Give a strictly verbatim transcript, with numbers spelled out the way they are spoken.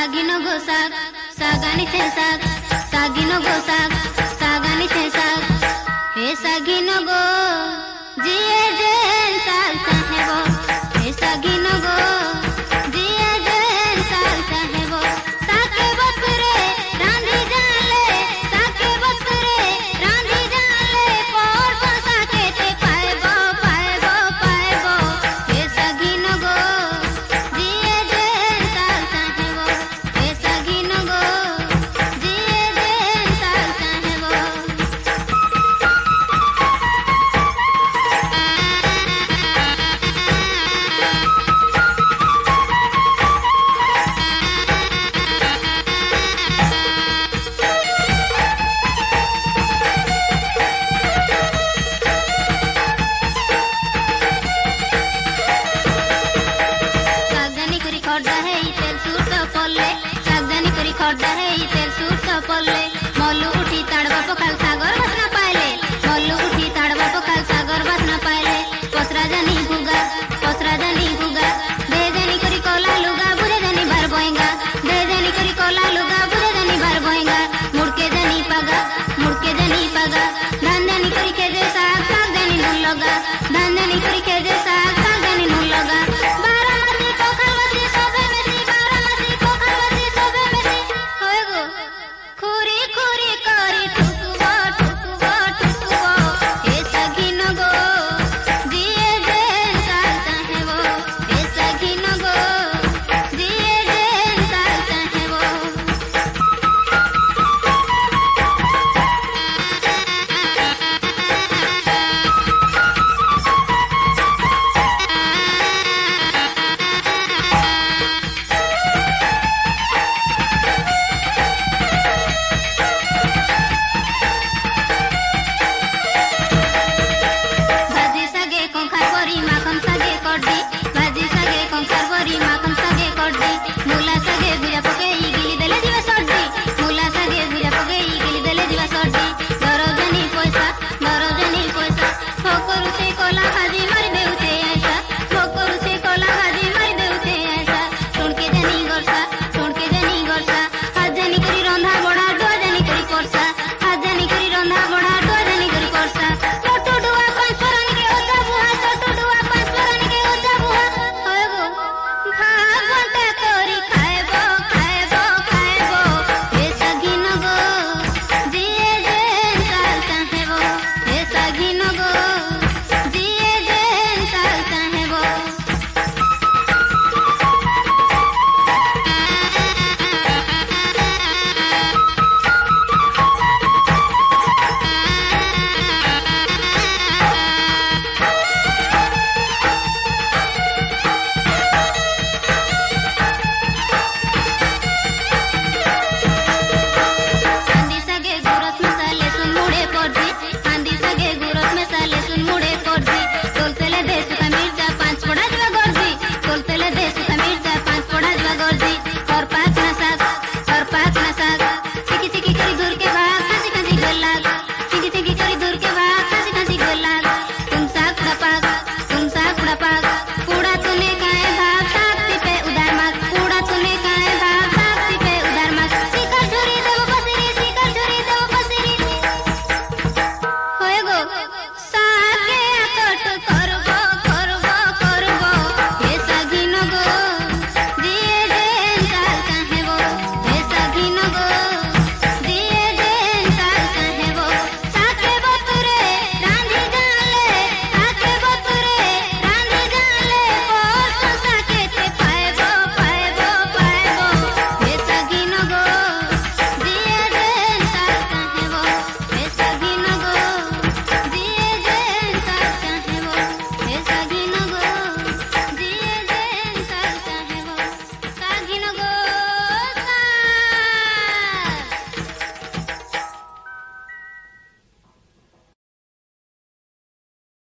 Sagino go sag, sagani te sag, sagino go sag, sagani te sag. He sagino go, jiye jen sag sahebo. He sagino go, jiye jen sag sahebo. Sake bakre, randi jale, sake bakre, randi jale. Porso sake te paebo, paebo, paebo. He sagino go, jiye jen sag sahebo. He sagino go, jiye jen sag sahebo. सागदानी करी खड्डा है तेल suit पल्ले सागदानी करी खड्डा है तेल suit पल्ले मल्लू उठी ताड़वा पखाल सागर बसना पाइले मल्लू उठी ताड़वा पखाल सागर बसना पाइले पसरा जानी गुगा पसरा जानी गुगा दे जानी करी कोला लुगा बुझे जानी भर बोएगा दे जानी करी कोला लुगा बुझे जानी भर बोएगा मुड़के जानी पागा मुड़के जानी पागा धान जानी करी खेजे साग साग जानी नून लगा धान जानी करी खेजे साग साग जानी नून लगा बारामती पोखरवती सोबे मेसी बारामती पोखरवती सोबे मेसी होए गो खुरी खुरी करी ठुकुबो ठुकुबो ठुकुबो हे सगिनो गो जिए जेन साग चाहेबो हे सगिनो गो जिए जेन साग चाहेबो भाजी सागे कंखार बरी माखन सागे कड्डी भाजी सागे कंखार बरी माखन सागे कड्डी मूला सागे